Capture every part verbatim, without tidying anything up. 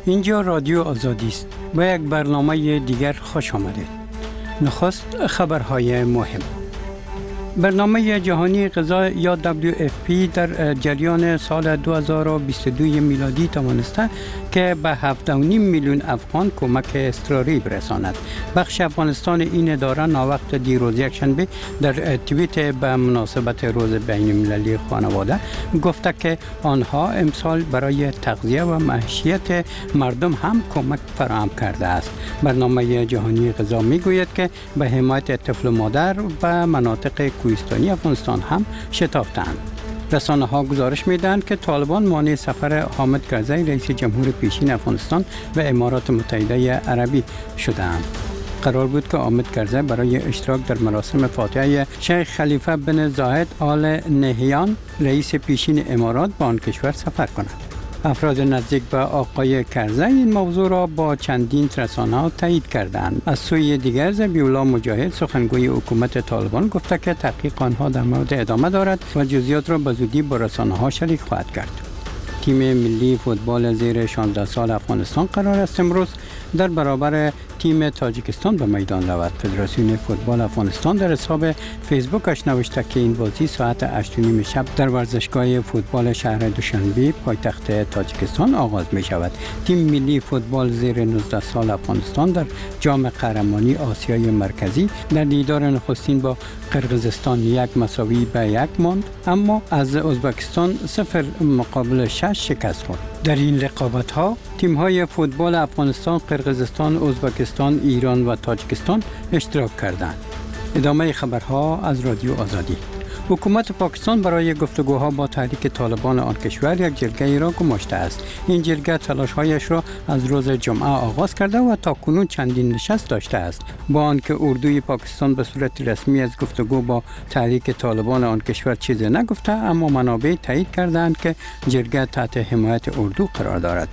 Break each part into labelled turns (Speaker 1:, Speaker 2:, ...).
Speaker 1: اینجا رادیو آزادی است. با یک برنامه دیگر خوش آمدید. نخست خبرهای مهم. برنامه جهانی غذا یا دبلیو اف پی در جریان سال دو هزار و بیست و دو میلادی توانسته که به هفت و نیم میلیون افغان کمک اضطراری برساند. بخش افغانستان این اداره ناوقت دیروز یکشنبه در توییت به مناسبت روز بین المللی خانواده گفته که آنها امسال برای تغذیه و معیشت مردم هم کمک فراهم کرده است. برنامه جهانی غذا میگوید که به حمایت طفل و مادر و مناطق کوهستانی افغانستان هم شتافتند. رسانه ها گزارش میدهند که طالبان مانع سفر حامد کرزی رئیس جمهور پیشین افغانستان به امارات متحده عربی شدند. قرار بود که حامد کرزی برای اشتراک در مراسم فاتحه شیخ خلیفه بن زاید آل نهیان رئیس پیشین امارات به آن کشور سفر کند. افراد نزدیک به آقای کرزی این موضوع را با چندین رسانه تایید کردند. از سوی دیگر ذبیح‌الله مجاهد سخنگوی حکومت طالبان گفته که تحقیق آنها در مورد ادامه دارد و جزئیات را به زودی با رسانه‌ها شریک خواهد کرد. تیم ملی فوتبال زیر شانزده سال افغانستان قرار است امروز در برابر تیم تاجیکستان به میدان رود. فدراسیون فوتبال افغانستان در حساب فیسبوکش نوشته که این بازی ساعت هشت و نیم شب در ورزشگاه فوتبال شهر دوشنبه پایتخت تاجیکستان آغاز می شود. تیم ملی فوتبال زیر نوزده سال افغانستان در جام قهرمانی آسیای مرکزی در دیدار نخستین با قرقیزستان یک مساوی به یک ماند، اما از ازبکستان صفر مقابل شش شکست خورد. در این رقابت ها تیم های فوتبال افغانستان، قرقیزستان، ازبکستان، ایران و تاجیکستان اشتراک کردند. ادامه خبرها از رادیو آزادی. حکومت پاکستان برای گفتگوها با تحریک طالبان آن کشور یک جلگه را گماشته است. این جلگه تلاش‌هایش را از روز جمعه آغاز کرده و تاکنون چندین نشست داشته است. با آنکه اردوی پاکستان به صورت رسمی از گفتگو با تحریک طالبان آن کشور چیزی نگفته، اما منابع تایید کردند که جلگه تحت حمایت اردو قرار دارد.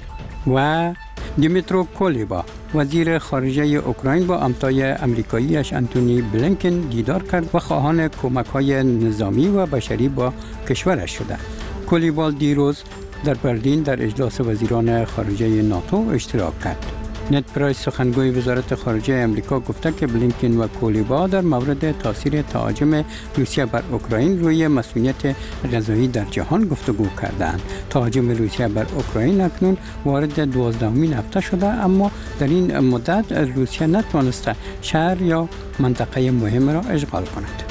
Speaker 1: و دیمیترو کلیبا وزیر خارجه اوکراین با همتای امریکاییش انتونی بلینکن دیدار کرد و خواهان کمک‌های نظامی و بشری با کشورش شده. کلیبا دیروز در برلین در اجلاس وزیران خارجه ناتو اشتراک کرد. نت پرایس سخنگوی وزارت خارجه امریکا گفته که بلینکن و کلیبا در مورد تاثیر تهاجم روسیه بر اوکراین روی مسئولیت غذایی در جهان گفتگو کردند. تهاجم روسیه بر اوکراین اکنون وارد دوازدهمین هفته شده، اما در این مدت روسیه نتوانسته شهر یا منطقه مهم را اشغال کند.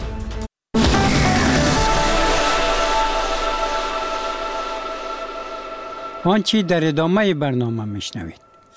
Speaker 1: آنچه در ادامه برنامه میشنوید.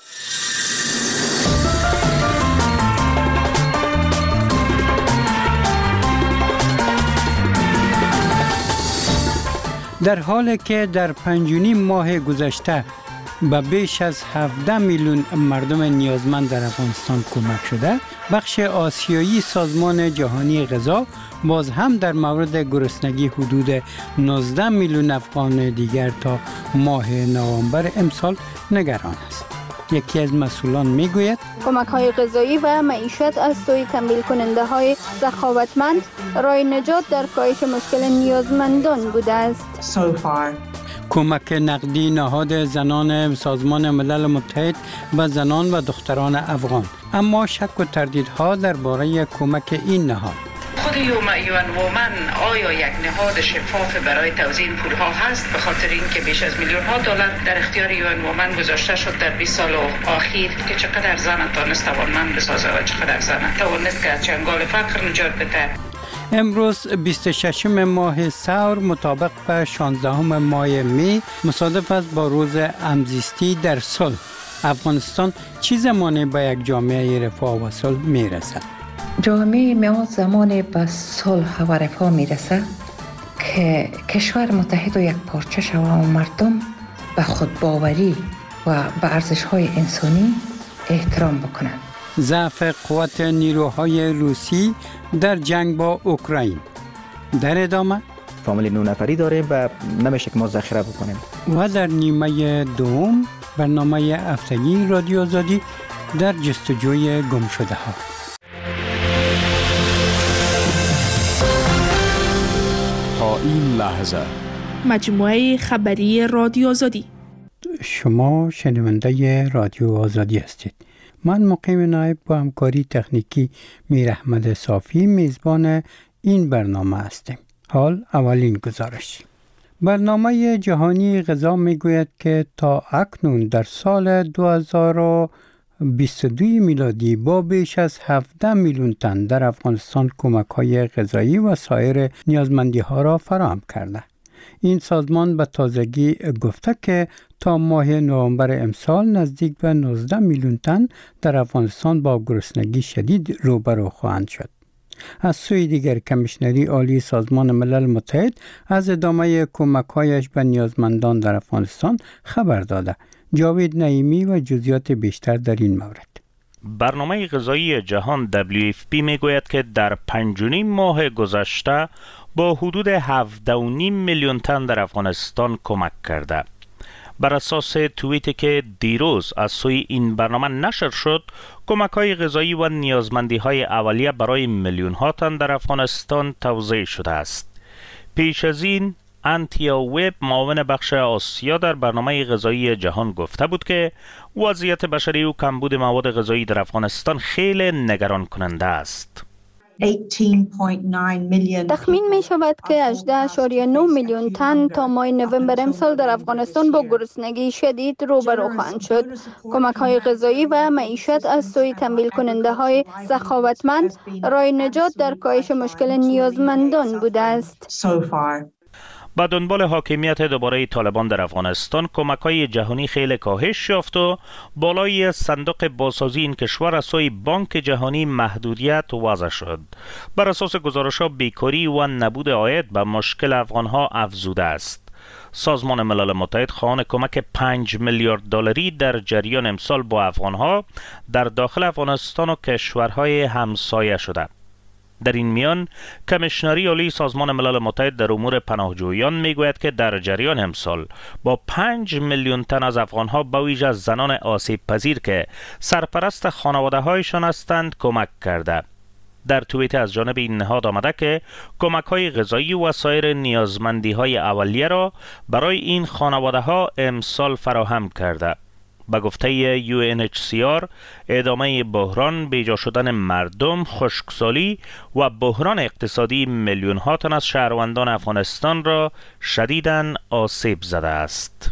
Speaker 1: در حالی که در پنج و نیم ماه گذشته به بیش از هفده میلیون مردم نیازمند در افغانستان کمک شده، بخش آسیایی سازمان جهانی غذا باز هم در مورد گرسنگی حدود نوزده میلیون افغان دیگر تا ماه نوامبر امسال نگران است. یکی از مسئولان میگوید
Speaker 2: کمک‌های غذایی و معیشت از سوی تمویل کننده های سخاوتمند راه نجات در کاهش مشکل نیازمندان بوده است.
Speaker 3: So far.
Speaker 1: کمک نقدی نهاد زنان سازمان ملل متحد و زنان و دختران افغان، اما شک و تردیدها درباره کمک این نهاد.
Speaker 4: خود یوم وومن آیا یک نهاد شفاف برای توزیع پولها هست؟ به خاطر اینکه بیش از میلیون ها دلار در اختیار یوم وومن گذاشته شد در بیست سال اخیر که چقدر زن تونست توانمند بسازه و چقدر زن توانست که از چنگال فقر نجات بده.
Speaker 1: امروز بیست و ششم ماه ثور مطابق به شانزدهم ماه می مصادف است با روز همزیستی در صلح. افغانستان چه زمانی به یک جامعه رفاه و صلح می رسد؟
Speaker 5: جامعه ما زمان به صلح و رفاه می رسد که کشور متحد و یک پارچه شود و مردم به خودباوری و به ارزش‌های انسانی احترام بکنند.
Speaker 1: ضعف قوت نیروهای روسی در جنگ با اوکراین. در ادامه
Speaker 6: فامیل نه نفری داریم و نمیشه که ما ذخیره بکنیم.
Speaker 1: و در نیمه دوم برنامه هفتگی رادیو آزادی در جستجوی گم شده ها.
Speaker 7: تا این لحظه
Speaker 8: مجموعه خبری رادیو آزادی
Speaker 1: شما شنونده رادیو آزادی هستید. من مقیم نایب با همکاری تکنیکی میر احمد صافی میزبان این برنامه هستیم. حال اولین گزارش. برنامه جهانی غذا میگوید که تا اکنون در سال دو هزار و بیست و دو میلادی با بیش از هفده میلیون تن در افغانستان کمک‌های غذایی و سایر نیازمندی‌ها را فراهم کرده. این سازمان به تازگی گفته که تا ماه نوامبر امسال نزدیک به نوزده میلیون تن در افغانستان با گرسنگی شدید روبرو خواهند شد. از سوی دیگر کمیشنری عالی سازمان ملل متحد از ادامه کمک‌هایش به نیازمندان در افغانستان خبر داده. جاوید نعیمی و جزئیات بیشتر در این مورد.
Speaker 3: برنامه غذایی جهان دبلیو اف پی میگوید که در پنج و نیم ماه گذشته با حدود هفده و نیم میلیون تن در افغانستان کمک کرده. بر اساس توییتی که دیروز از سوی این برنامه نشر شد، کمک‌های غذایی و نیازمندی‌های اولیه برای میلیون‌ها تن در افغانستان توزیع شده است. پیش از این انتیا وب معاون بخش آسیا در برنامه غذایی جهان گفته بود که وضعیت بشری و کمبود مواد غذایی در افغانستان خیلی نگران کننده است.
Speaker 2: تخمین می شود که هجده اشاریه نه میلیون تن تا ماه نوامبر امسال در افغانستان با گرسنگی شدید روبرو خواهند شد. کمک های غذایی و معیشت از سوی تمویل کننده های سخاوتمند راه نجات در کاهش مشکل نیازمندان بوده است.
Speaker 3: با دنبال حاکمیت دوباره طالبان در افغانستان، کمک‌های جهانی خیلی کاهش یافت و بالای صندوق بازسازی این کشور از سوی بانک جهانی محدودیت وضع شد. بر اساس گزارش‌ها بیکاری و نبود عاید به مشکل افغان‌ها افزوده است. سازمان ملل متحد خواهان کمک پنج میلیارد دلاری در جریان امسال با افغان‌ها در داخل افغانستان و کشورهای همسایه شده. در این میان کمیشنری عالی سازمان ملل متحد در امور پناهجویان میگوید که در جریان امسال با پنج میلیون تن از افغانها به ویژه زنان آسیب پذیر که سرپرست خانواده هایشان هستند کمک کرده. در توییت از جانب این نهاد آمده که کمک های غذایی و سایر نیازمندی های اولیه را برای این خانواده ها امسال فراهم کرده. به گفته یو ان اچ سی آر، ادامه بحران، بیجا شدن مردم، خشکسالی و بحران اقتصادی میلیون ها تن از شهروندان افغانستان را شدیداً آسیب زده است.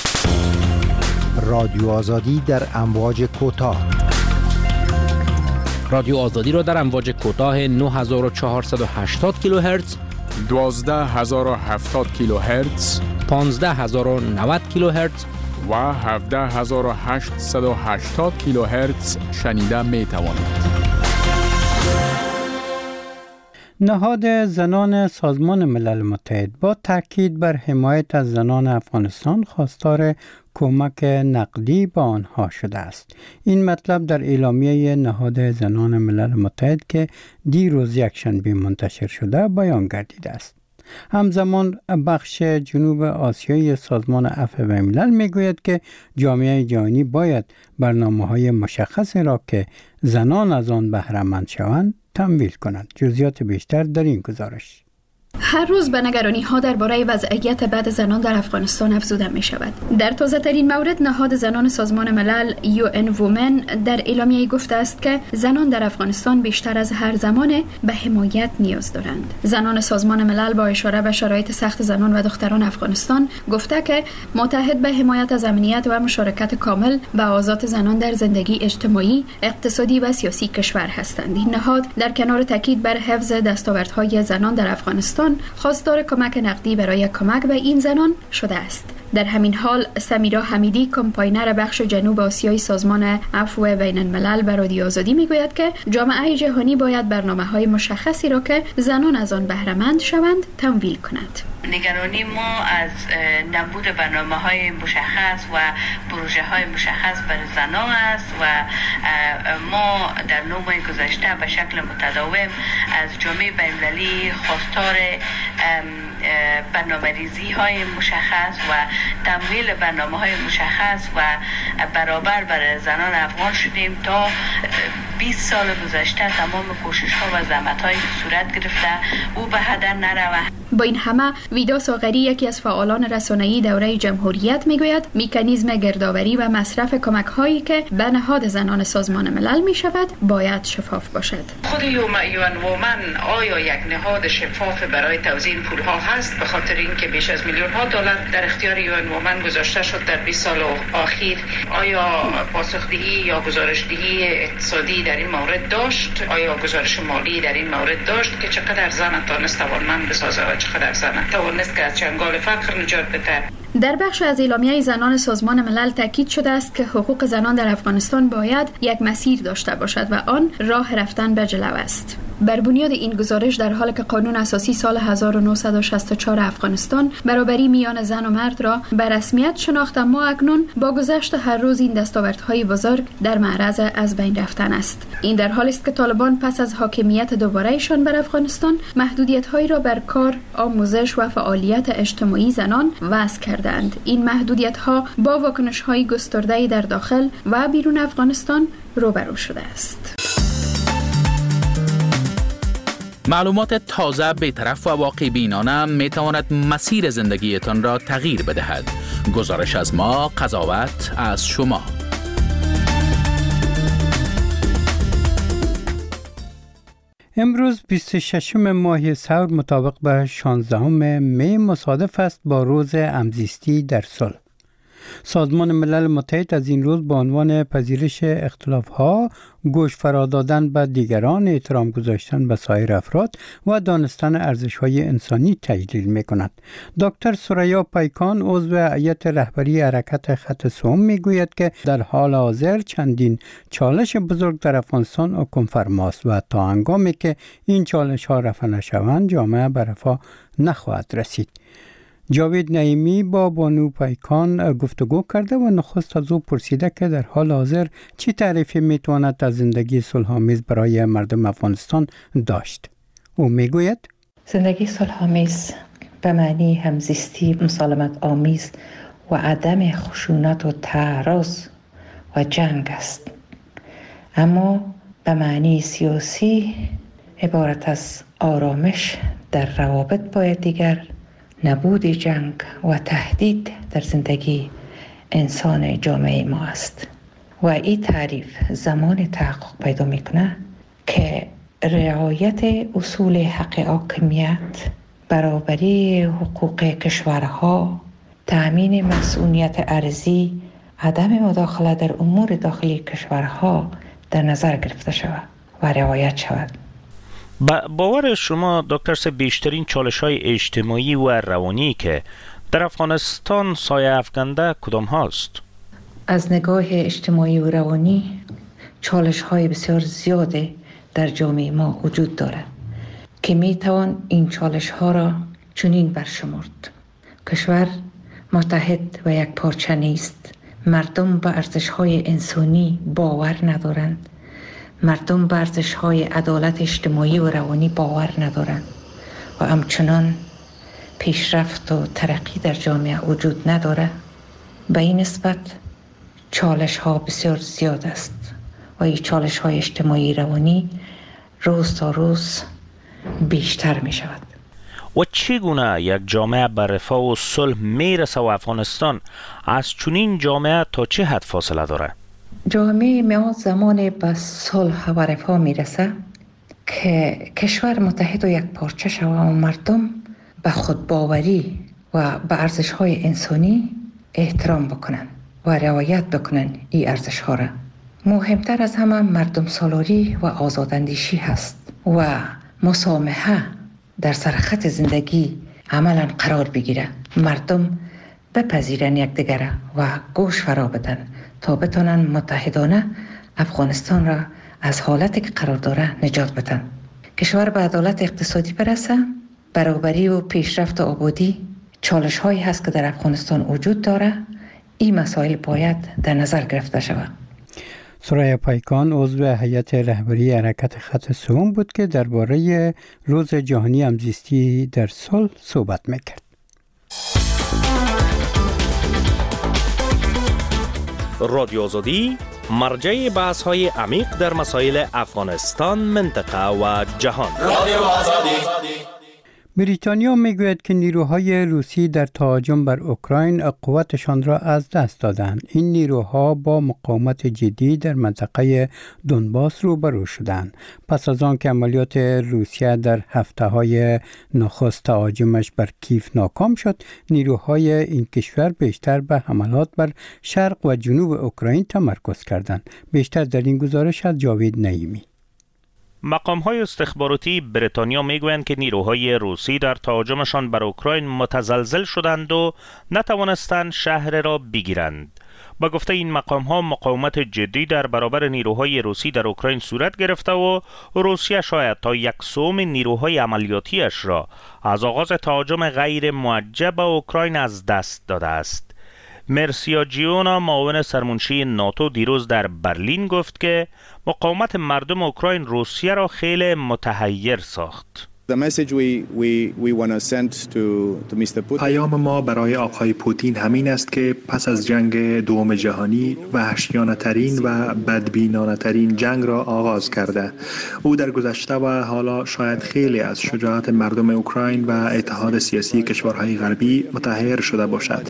Speaker 7: رادیو آزادی در امواج کوتاه.
Speaker 8: رادیو آزادی را در امواج کوتاه نه هزار و چهارصد و هشتاد کیلوهرتز،
Speaker 9: دوازده هزار و هفتاد کیلوهرتز،
Speaker 8: پانزده هزار و نود کیلوهرتز
Speaker 9: و هفده هزار و هشتصد و هشتاد کیلوهرتز شنیده می توانید.
Speaker 1: نهاد زنان سازمان ملل متحد با تاکید بر حمایت از زنان افغانستان خواستار کمک نقدی به آنها شده است. این مطلب در اعلامیه نهاد زنان ملل متحد که دیروز یکشنبه منتشر شده بیان گردیده است. همزمان بخش جنوب آسیایی سازمان عفو بین‌الملل میگوید که جامعه جهانی باید برنامه‌های مشخص را که زنان از آن بهره مند شوند تمویل کند. جزئیات بیشتر در این گزارش.
Speaker 10: هر روز به نگرانی ها درباره وضعیت بد زنان در افغانستان افزوده می شود. در تازه ترین مورد نهاد زنان سازمان ملل یو ان وومن در اعلامیه گفته است که زنان در افغانستان بیشتر از هر زمان به حمایت نیاز دارند. زنان سازمان ملل با اشاره به شرایط سخت زنان و دختران افغانستان گفته که متحد به حمایت از امنیت و مشارکت کامل و آزاد زنان در زندگی اجتماعی، اقتصادی و سیاسی کشور هستند. این نهاد در کنار تاکید بر حفظ دستاوردهای زنان در افغانستان خواستار کمک نقدی برای کمک به این زنان شده است. در همین حال سمیرا حمیدی، کمپاینر بخش جنوب آسیایی سازمان عفو بین الملل به رادیو آزادی میگوید که جامعه جهانی باید برنامه‌های مشخصی را که زنان از آن بهره مند شوند تمویل کند.
Speaker 4: نگرانی ما از نبود برنامه‌های مشخص و پروژه‌های مشخص برای زنان است و ما در نه ماه گذشته به شکل متداوم از جامعه بین‌المللی خواستار برنامه‌ریزی های مشخص و تمویل برنامه‌های مشخص و برابر برای زنان افغان شدیم. تا بیست سال گذشته تمام کوشش‌ها و زحمت‌هایی صورت گرفته او به هدر نرود.
Speaker 10: با این همه ویدا ساغری یکی از فعالان رسانه‌ای دوره جمهوریت میگوید مکانیزم گردآوری و مصرف کمک هایی که به نهاد زنان سازمان ملل می شود باید شفاف باشد.
Speaker 4: خود یوم وومن آیا یک نهاد شفاف برای توزیع پول ها هست؟ به خاطر اینکه بیش از میلیون ها دلار در اختیار یوم وومن گذاشته شد در بیست سال اخیر. آیا پاسخدهی یا گزارشدهی اقتصادی در این مورد داشت؟ آیا گزارش مالی در این مورد داشت که چقدر زن توانست توانمند بسازه و چقدر زن توانست که از چنگال فقر نجات بده؟
Speaker 10: در بخش از اعلامیه زنان سازمان ملل تاکید شده است که حقوق زنان در افغانستان باید یک مسیر داشته باشد و آن راه رفتن به جلو است. بر بنیاد این گزارش در حالی که قانون اساسی سال هزار و نهصد و شصت و چهار افغانستان برابری میان زن و مرد را به رسمیت شناخت، اما اکنون با گذشت هر روز این دستاوردهای بزرگ در معرض از بین رفتن است. این در حالی است که طالبان پس از حاکمیت دوباره‌شان بر افغانستان محدودیت‌هایی را بر کار، آموزش و فعالیت اجتماعی زنان وضع کردند. این محدودیت‌ها با واکنش‌های گسترده‌ای در داخل و بیرون افغانستان روبرو شده است.
Speaker 8: معلومات تازه، بی‌طرف و واقع بینانه می تواند مسیر زندگیتان را تغییر بدهد. گزارش از ما، قضاوت از شما.
Speaker 1: امروز بیست و ششم ماه ثور مطابق به شانزدهم می مصادف است با روز همزیستی در صلح. سازمان ملل متحد از این روز به عنوان پذیرش اختلاف‌ها، گوش فرا دادن به دیگران، احترام گذاشتن به سایر افراد و دانستن ارزش‌های انسانی تجلیل می‌کند. دکتر سریا پیکان، عضو هیئت رهبری حرکت خط سوم، می‌گوید که در حال حاضر چندین چالش بزرگ در افغانستان حکم فرماست و تا هنگامی که این چالش‌ها رفع نشوند جامعه به رفاه نخواهد رسید. جاوید نعیمی با بانو پیکان گفتگو کرده و نخست از او پرسیده که در حال حاضر چی تعریفی میتواند از زندگی صلح‌آمیز برای مردم افغانستان داشت. او میگوید
Speaker 5: زندگی صلح‌آمیز به معنی همزیستی مسالمت آمیز و عدم خشونت و تعارض و جنگ است، اما به معنی سیاسی عبارت از آرامش در روابط باید دیگر، نبود جنگ و تهدید در زندگی انسان جامعه ما است. و این تعریف زمان تحقق پیدا میکنه که رعایت اصول حق حاکمیت، برابری حقوق کشورها، تأمین مسئولیت ارضی، عدم مداخله در امور داخلی کشورها در نظر گرفته شود و رعایت شود.
Speaker 3: با باور شما دکتر، بیشترین چالش‌های اجتماعی و روانی که در افغانستان سایه افکنده کدام هاست؟
Speaker 5: از نگاه اجتماعی و روانی چالش‌های بسیار زیاده در جامعه ما وجود دارد که میتوان این چالش‌ها را چنین برشمرد: کشور متحد و یک پارچه نیست، مردم به ارزش‌های انسانی باور ندارند، مردم به ارزش‌های عدالت اجتماعی و روانی باور ندارند و همچنان پیشرفت و ترقی در جامعه وجود ندارد. به این نسبت چالش‌ها بسیار زیاد است و این چالش‌های اجتماعی روانی روز تا روز بیشتر می شود.
Speaker 3: و چگونه یک جامعه به رفاه و صلح میرسه و افغانستان از چنین جامعه تا چه حد فاصله داره؟
Speaker 5: جامعه ما زمان به صلح و رفاه میرسه که کشور متحد و یک پارچه شود و مردم به خودباوری و به ارزش‌های انسانی احترام بکنن و رعایت بکنن. این ارزش‌ها را مهمتر از همه مردم سالاری و آزاداندیشی هست و مسامحه در سرخط زندگی عملا قرار بگیره. مردم بپذیرن یکدیگر و گوش فرا بدن تا بتونن متحدانه افغانستان را از حالتی که قرار داره نجات بدن. کشور به عدالت اقتصادی برسه، برابری و پیشرفت و آبادی چالش هایی هست که در افغانستان وجود داره. این مسائل باید در نظر گرفته شود.
Speaker 1: سریا پیکان عضو هیئت رهبری حرکت خط سوم بود که درباره روز جهانی همزیستی در صلح صحبت میکرد.
Speaker 11: رادیو آزادی مرجع بحث های عمیق در مسائل افغانستان، منطقه و جهان. رادیو آزادی.
Speaker 1: بریتانیا میگوید که نیروهای روسی در تهاجم بر اوکراین قوتشان را از دست دادند. این نیروها با مقاومت جدی در منطقه دونباس روبرو شدند. پس از آن که عملیات روسیه در هفته‌های نخست تهاجمش بر کیف ناکام شد، نیروهای این کشور بیشتر به حملات بر شرق و جنوب اوکراین تمرکز کردند. بیشتر در این گزارش از جاوید نعیمی.
Speaker 3: مقام‌های استخباراتی بریتانیا میگویند که نیروهای روسی در تهاجمشان بر اوکراین متزلزل شدند و نتوانستند شهر را بگیرند. با گفته این مقام‌ها مقاومت جدی در برابر نیروهای روسی در اوکراین صورت گرفته و روسیه شاید تا یک سوم نیروهای عملیاتیش را از آغاز تهاجم غیر موجه به اوکراین از دست داده است. مرسیا جیونا، معاون سرمنشی ناتو، دیروز در برلین گفت که مقاومت مردم اوکراین روسیه را خیلی متحیر ساخت.
Speaker 12: پیام ما برای آقای پوتین همین است که پس از جنگ دوم جهانی وحشیانه ترین و بدبینانه ترین جنگ را آغاز کرده. او در گذشته و حالا شاید خیلی از شجاعت مردم اوکراین و اتحاد سیاسی کشورهای غربی متحیر شده باشد.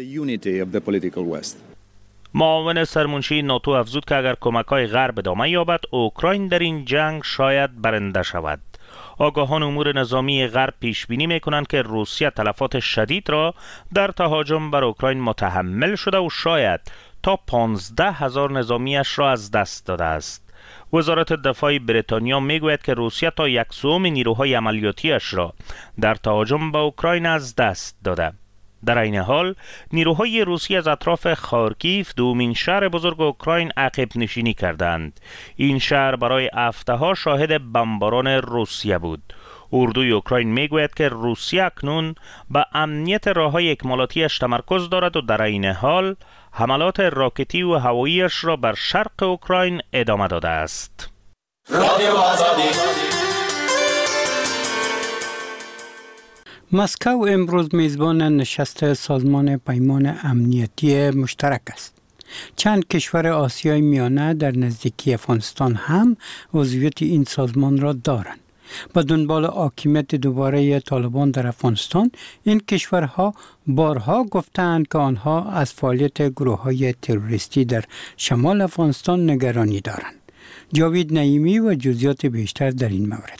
Speaker 3: معاون سرمنشی ناتو افزود که اگر کمک‌های غرب ادامه یابد، اوکراین در این جنگ شاید برنده شود. آگاهان امور نظامی غرب پیش بینی می‌کنند که روسیه تلفات شدید را در تهاجم بر اوکراین متحمل شده و شاید تا پانزده هزار نظامیش را از دست داده است. وزارت دفاع بریتانیا میگوید که روسیه تا یک سوم نیروهای عملیاتیش را در تهاجم به اوکراین از دست داده. در این حال نیروهای روسی از اطراف خارکیف، دومین شهر بزرگ اوکراین، عقب نشینی کردند. این شهر برای هفته‌ها شاهد بمباران روسیه بود. اردوی اوکراین میگوید که روسیه اکنون به امنیت راه‌های اکمالاتیش تمرکز دارد و در این حال حملات راکتی و هواییش را بر شرق اوکراین ادامه داده است. رادیو آزادی.
Speaker 1: مسکو امروز میزبان نشست سازمان پیمان امنیتی مشترک است. چند کشور آسیای میانه در نزدیکی افغانستان هم عضویت این سازمان را دارند. با دنبال حاکمیت دوباره طالبان در افغانستان، این کشورها بارها گفتند که آنها از فعالیت گروه‌های تروریستی در شمال افغانستان نگرانی دارند. جاوید نعیمی و جزئیات بیشتر در این مورد.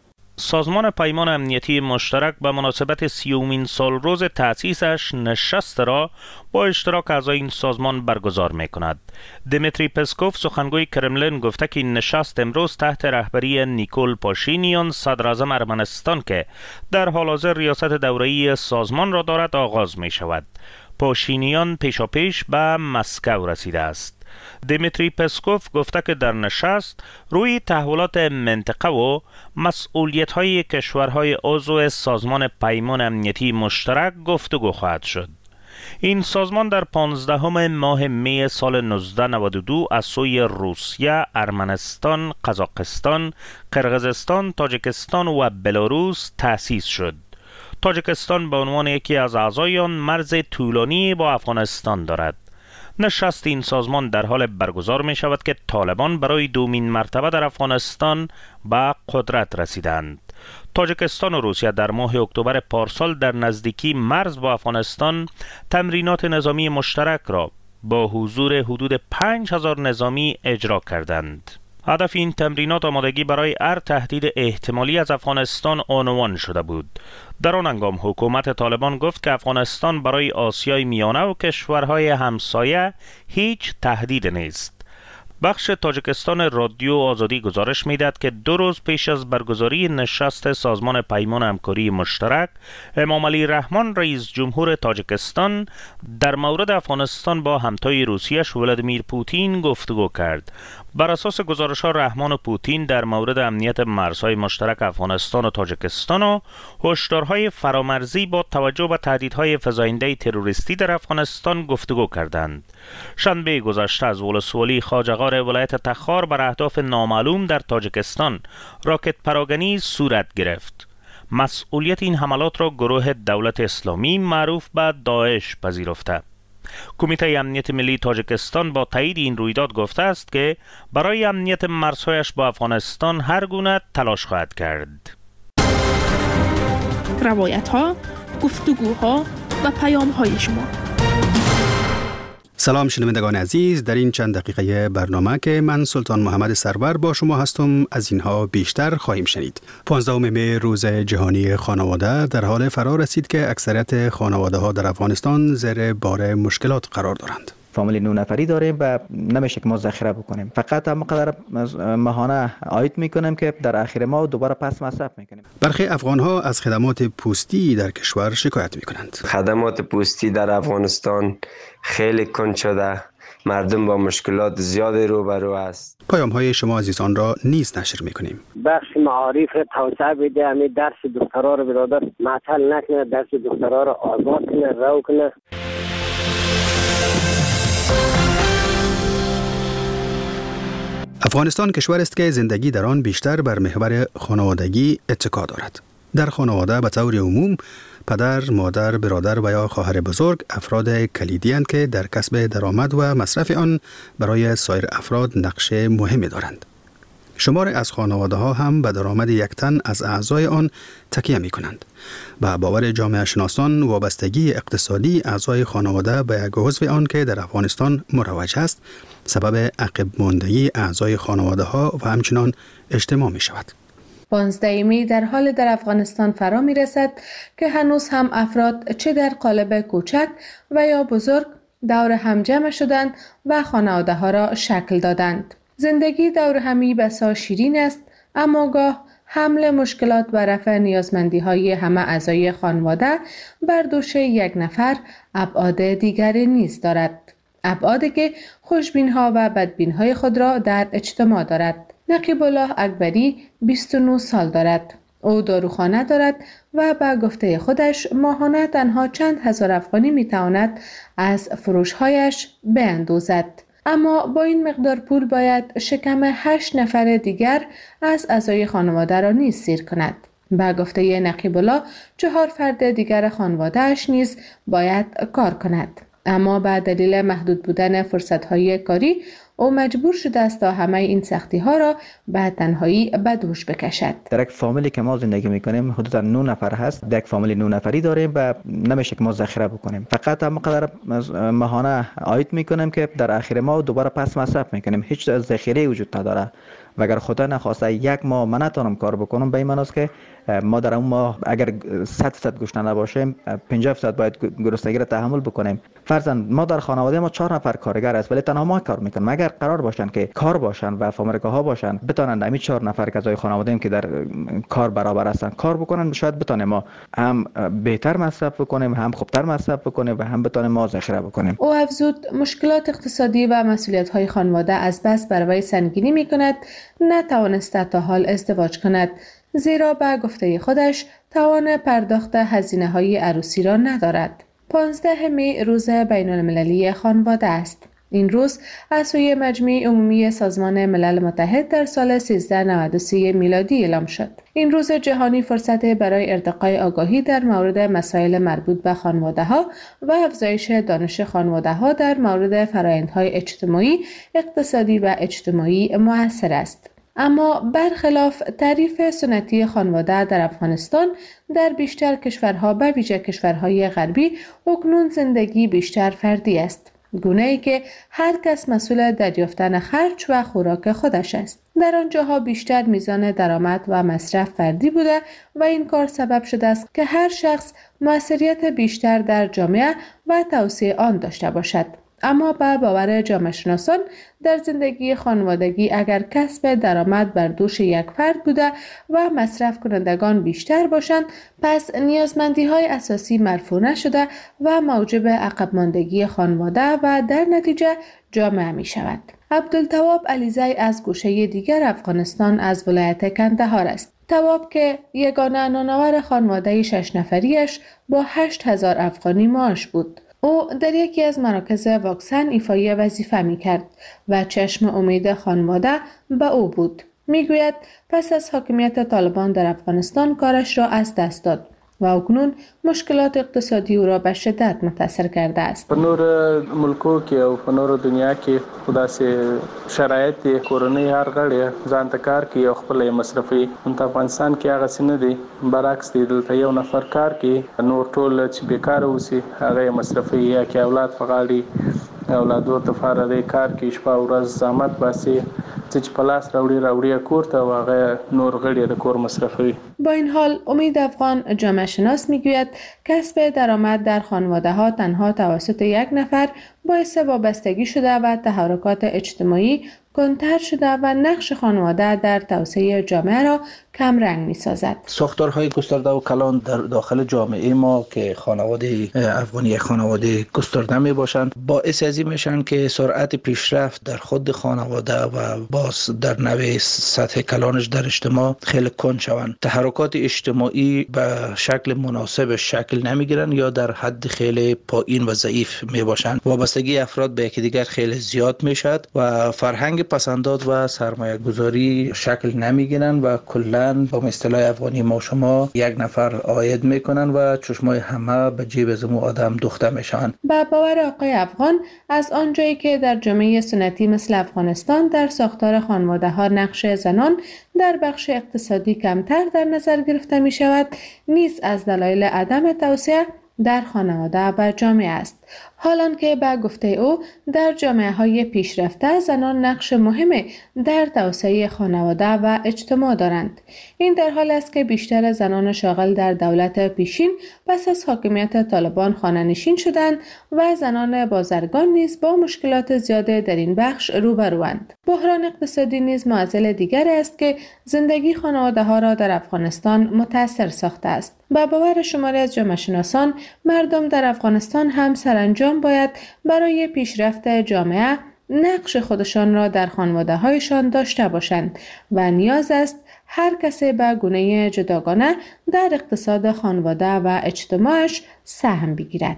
Speaker 3: سازمان پیمان امنیتی مشترک به مناسبت سیومین سالروز تأسیسش نشست را با اشتراک اعضای این سازمان برگزار می کند. دمیتری پسکوف، سخنگوی کرملین، گفته که این نشست امروز تحت رهبری نیکول پاشینیان، صدر اعظم ارمنستان که در حال حاضر ریاست دوره‌ای سازمان را دارد، آغاز می شود. پاشینیان پیشاپیش به مسکو رسیده است. دمیتری پسکوف گفته که در نشست روی تحولات منطقه و مسئولیت‌های کشورهای عضو سازمان پیمان امنیتی مشترک گفتگو خواهد شد. این سازمان در پانزدهم ماه می سال نوزده نود و دو از سوی روسیه، ارمنستان، قزاقستان، قرقیزستان، تاجیکستان و بلاروس تأسیس شد. تاجیکستان به عنوان یکی از اعضای آن مرز طولانی با افغانستان دارد. نشست این سازمان در حال برگزار می شود که طالبان برای دومین مرتبه در افغانستان به قدرت رسیدند. تاجیکستان و روسیه در ماه اکتبر پارسال در نزدیکی مرز با افغانستان تمرینات نظامی مشترک را با حضور حدود پنج هزار نظامی اجرا کردند. هدف این تمرینات آمادگی برای هر تهدید احتمالی از افغانستان عنوان شده بود. در آن هنگام حکومت طالبان گفت که افغانستان برای آسیای میانه و کشورهای همسایه هیچ تهدید نیست. بخش تاجیکستان رادیو آزادی گزارش می‌دهد که دو روز پیش از برگزاری نشست سازمان پیمان همکاری مشترک، امام علی رحمان رئیس جمهور تاجیکستان در مورد افغانستان با همتای روسیه‌اش ولادیمیر پوتین گفتگو کرد. بر اساس گزارش‌ها رحمان و پوتین در مورد امنیت مرزهای مشترک افغانستان و تاجیکستان و هشدارهای فرامرزی با توجه به تهدیدهای فزاینده تروریستی در افغانستان گفتگو کردند. شنبه گذشته از ولسوالی خواجه‌غار ولایت تخار بر اهداف نامعلوم در تاجیکستان راکت پراگنی صورت گرفت. مسئولیت این حملات را گروه دولت اسلامی معروف به داعش پذیرفته. کمیته امنیت ملی تاجیکستان با تایید این رویداد گفته است که برای امنیت مرزهایش با افغانستان هر گونه تلاش خواهد کرد.
Speaker 13: روایت‌ها، گفتگوها و پیام‌های شما.
Speaker 14: سلام شنوندگان عزیز، در این چند دقیقه برنامه که من سلطان محمد سرور با شما هستم از اینها بیشتر خواهیم شنید. پانزدهم می روز جهانی خانواده در حال فرا رسید که اکثریت خانواده ها در افغانستان زیر بار مشکلات قرار دارند.
Speaker 6: فامیل نو نفری داریم و نمیشه که ما ذخیره بکنیم، فقط هم قدر ماهانه عاید میکنیم که در آخر ماه دوباره پس مصرف میکنیم.
Speaker 14: برخی افغان ها از خدمات پوستی در کشور شکایت میکنند.
Speaker 15: خدمات پوستی در افغانستان خیلی کند شده، مردم با مشکلات زیادی روبرو است.
Speaker 14: پیام های شما عزیزان را نیز نشر میکنیم.
Speaker 16: بخش معارف توسعه بده، همین درس دکترا رو برادر معطل نکنه، درس دکترا رو آزاد کنه، رو کنه.
Speaker 14: افغانستان کشور است که زندگی در آن بیشتر بر محور خانوادگی اتکا دارد. در خانواده به طور عموم پدر، مادر، برادر و یا خواهر بزرگ افراد کلیدی اند که در کسب درآمد و مصرف آن برای سایر افراد نقش مهمی دارند. شمار از خانواده ها هم به درآمد یک تن از اعضای آن تکیه می کنند. به باور جامعه شناسان وابستگی اقتصادی اعضای خانواده به یک عضو آن که در افغانستان مروج است سبب عقب ماندگی اعضای خانواده ها و همچنان اجتماع می شود.
Speaker 17: پانزده می در حال در افغانستان فرا می رسد که هنوز هم افراد چه در قالب کوچک و یا بزرگ دور هم جمع شدند و خانواده ها را شکل دادند. زندگی دور همی بسا شیرین است، اما گاه حمل مشکلات و رفع نیازمندی های همه اعضای خانواده بر دوش یک نفر ابعاد دیگری نیز دارد. ابعادی که خوشبین ها و بدبین های خود را در اجتماع دارد. نقیب الله اکبری بیست و نه سال دارد. او داروخانه دارد و به گفته خودش ماهانه تنها چند هزار افغانی میتواند از فروشهایش بیندوزد. اما با این مقدار پول باید شکم هشت نفر دیگر از اعضای خانواده را نیز سیر کند. به گفته نقیب الله چهار فرد دیگر خانواده‌اش نیز باید کار کند. اما به دلیل محدود بودن فرصت‌های کاری او مجبور شده است تا همه این سختی‌ها را به تنهایی به دوش بکشد.
Speaker 6: در یک فامیلی که ما زندگی می‌کنیم حدود نه نفر هست. در یک فامیل نه نفری داریم و نمیشه که ما ذخیره بکنیم. فقط هم قدر ماهانه عاید می‌کنیم که در آخر ماه دوباره پس مصرف می‌کنیم. هیچ ذخیره وجود نداره. و اگر خدا نخواسته یک ماه من نتونم کار بکنم، به این معنی است که ما در اون ماه اگر صد درصد گشنه نباشیم پنجاه درصد باید گرسنگی را تحمل بکنیم. فرضاً ما در خانواده ما چهار نفر کارگر است ولی تنها ما کار میکنیم. اگر قرار باشن که کار باشن و فامریکا ها باشن بتونن همین چهار نفر که از خانواده که در کار برابر هستن کار بکنن، شاید بتونیم ما هم بهتر مصرف بکنیم، هم خوبتر مصرف بکنیم و هم بتونیم ما ذخیره بکنیم.
Speaker 17: او افزود مشکلات اقتصادی و مسئولیت های خانواده از بس بر وی سنگینی میکند نتوانسته تا حال ازدواج کند، زیرا به گفته خودش توان پرداخت هزینه های عروسی را ندارد. پانزده می روز بین المللی خانواده است. این روز از سوی مجمع عمومی سازمان ملل متحد در سال سیزده نود و سه میلادی اعلام شد. این روز جهانی فرصت برای ارتقای آگاهی در مورد مسائل مربوط به خانواده ها و افزایش دانش خانواده ها در مورد فرآیندهای اجتماعی، اقتصادی و اجتماعی مؤثر است. اما برخلاف تعریف سنتی خانواده در افغانستان، در بیشتر کشورها به ویژه کشورهای غربی اکنون زندگی بیشتر فردی است. گونه‌ای که هر کس مسئول دریافتن خرج و خوراک خودش است. در آنجاها بیشتر میزان درآمد و مصرف فردی بوده و این کار سبب شده است که هر شخص موثریت بیشتر در جامعه و توسعه آن داشته باشد. اما به باور جامعه شناسان در زندگی خانوادگی اگر کسب درآمد بر دوش یک فرد بوده و مصرف کنندگان بیشتر باشند، پس نیازمندی های اساسی مرفوع نشده و موجب عقب ماندگی خانواده و در نتیجه جامعه می شود. عبدالتواب علیزی از گوشه دیگر افغانستان از ولایت کندهار است. تواب که یگانه نانآور خانواده شش نفریش با هشت هزار افغانی معاش بود. او در یکی از مراکز واکسن ایفای وظیفه می کرد و چشم امید خانواده به او بود. می گوید پس از حاکمیت طالبان در افغانستان کارش را از دست داد و اکنون مشکلات اقتصادی او را به شدت متاثر کرده است.
Speaker 18: په نور ملکو کې او په نور دنیا کې خداسې شرایط کورنۍ هر غړي ځان ته کار کوي او خپل مصرفي. په افغانستان کې هغه څه نه دي، برعکس دی. دلته یو نفر کار کوي، نور ټول چې بیکاره اوسي هغه مصرفي یا کې اولاد فغاړي اولادو ته فارغ کار کوي، شپه ورځ زحمت باسي، چې په لاس راوړي راوړي کور ته او هغه نور غړي د کور مصرفوي.
Speaker 17: با این حال امید افغان جامعه شناس میگوید کسب درآمد در خانواده ها تنها توسط یک نفر باعث وابستگی شده و تحرکات اجتماعی کنتر شده و نقش خانواده در توسعه جامعه را کم رنگ می سازد.
Speaker 19: ساختارهای گسترده و کلان در داخل جامعه ما که خانواده افغانی خانواده گسترده می باشند باعث از این میشن که سرعت پیشرفت در خود خانواده و باز در نوع سطح کلانش در اجتماع خیلی کند شوند. تحرکات اجتماعی به شکل مناسب شکل نمی گیرند یا در حد خیلی پایین و ضعیف می باشند. وابستگی افراد به یکدیگر خیلی زیاد می شد و فرهنگ پسنداز و سرمایه گذاری شکل نمی گیرند و کلا با اصطلاح افغانی ما شما یک نفر عاید میکنن و چشمای همه به جیب زمو آدم دوخته میشن.
Speaker 17: با باور آقای افغان از آنجایی که در جامعه سنتی مثل افغانستان در ساختار خانواده ها نقش زنان در بخش اقتصادی کمتر در نظر گرفته می شود، نیز از دلایل عدم توسعه در خانواده و جامعه است. حالان که به گفته او در جامعه های پیشرفته زنان نقش مهم در توسعه خانواده و اجتماع دارند. این در حال است که بیشتر زنان شاغل در دولت پیشین پس از حاکمیت طالبان خانه‌نشین شدند و زنان بازرگان نیز با مشکلات زیاد در این بخش روبروند. بحران اقتصادی نیز معضل دیگر است که زندگی خانواده ها را در افغانستان متاثر ساخته است. با باور شماری از جامعه شناسان مردم در افغانستان هم سرانجام باید برای پیشرفت جامعه نقش خودشان را در خانواده هایشان داشته باشند و نیاز است هر کسی به گونه جداگانه در اقتصاد خانواده و اجتماعش سهم بگیرد.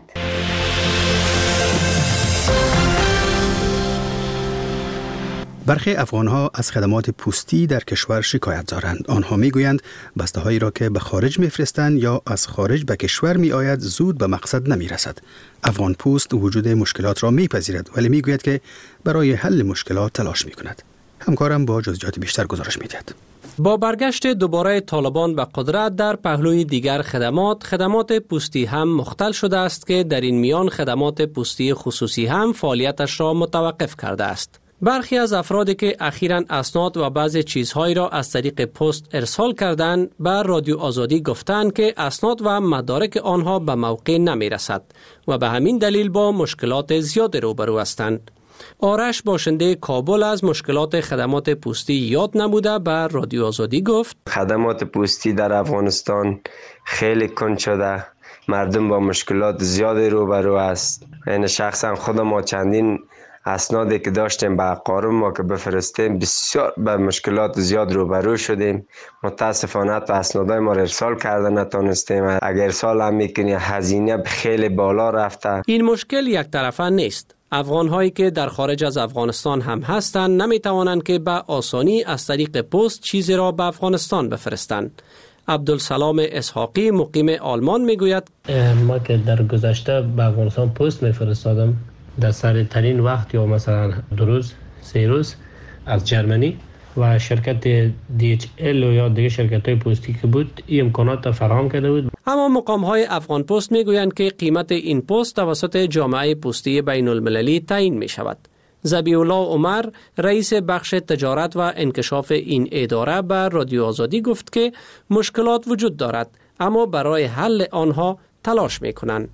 Speaker 14: برخی افغان‌ها از خدمات پوستی در کشور شکایت دارند. آنها می‌گویند بسته‌هایی را که به خارج می‌فرستند یا از خارج به کشور می‌آید زود به مقصد نمی‌رسد. افغان پوست وجود مشکلات را می‌پذیرد ولی می‌گوید که برای حل مشکلات تلاش می‌کند. همکارم با جزئیات بیشتر گزارش می‌دهد.
Speaker 20: با برگشت دوباره طالبان به قدرت در پهلوی دیگر خدمات، خدمات پوستی هم مختل شده است که در این میان خدمات پوستی خصوصی هم فعالیتش را متوقف کرده است. برخی از افرادی که اخیراً اسناد و بعضی چیزهایی را از طریق پست ارسال کردند به رادیو آزادی گفتند که اسناد و مدارک آنها به موقع نمی رسد و به همین دلیل با مشکلات زیاد روبرو هستند. آرش باشنده کابل از مشکلات خدمات پوستی یاد نموده به رادیو آزادی گفت
Speaker 15: خدمات پوستی در افغانستان خیلی کند شده، مردم با مشکلات زیاد روبرو است. یعنی شخصا خود ما چندین اسنادی که داشتیم به اقارب ما که بفرستیم بسیار به مشکلات زیاد روبرو شدیم. متاسفانه حتی اسنادای ما را ارسال کرده نتونستیم. اگر ارسال هم میکنی هزینه خیلی بالا رفته.
Speaker 20: این مشکل یک طرفه نیست. افغان هایی که در خارج از افغانستان هم هستند نمی توانند که به آسانی از طریق پست چیزی را به افغانستان بفرستند. عبدالسلام اسحاقی مقیم آلمان میگوید
Speaker 21: ما که در گذشته به افغانستان پست میفرستادم در سریع ترین وقت یا مثلا دو روز سه روز از جرمنی و شرکت دی اچ ال یا دیگه شرکت های پستی که بود این امکانات فراهم کرده بود.
Speaker 20: اما مقام های افغان پست میگویند که قیمت این پست توسط جامعه پستی بین المللی تعیین می شود. ذبیح الله عمر رئیس بخش تجارت و انکشاف این اداره به رادیو آزادی گفت که مشکلات وجود دارد اما برای حل آنها تلاش می کنند.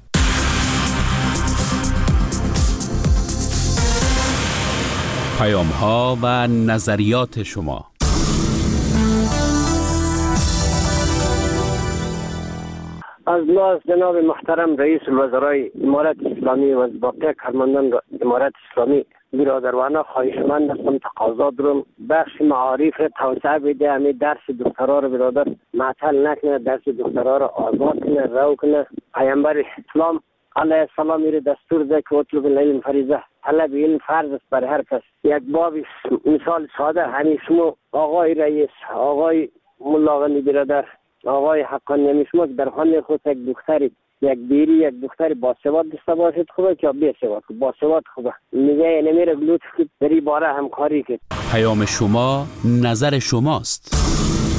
Speaker 8: پیام ها و نظریات شما.
Speaker 16: از لحاظ جناب محترم رئیس الوزرای امارت اسلامی و باقی کارمندان امارت اسلامی برادرانه خواهشمند هستم تقاضا دارم بخش معارف را توسعه بده. همین درس دکترا رو برادر معطل نکنه، درس دکترا رو آزاد کنه، رو کنه. پیامبر اسلام علیه السلام میره دستور ده که اطلب العلم فریضه، طلب علم فرض است بر هر کس. یک باب مثال ساده همین شما آقای رئیس، آقای ملا غنی برادر، آقای حقانی همیشما که در خانه خود یک دختری یک بیری یک دختری باسواد داشته باشد خوبه که بیسواد باسواد خوبه میگه نمیره لطف که در این باره همکاری کرد.
Speaker 8: پیام شما نظر شماست.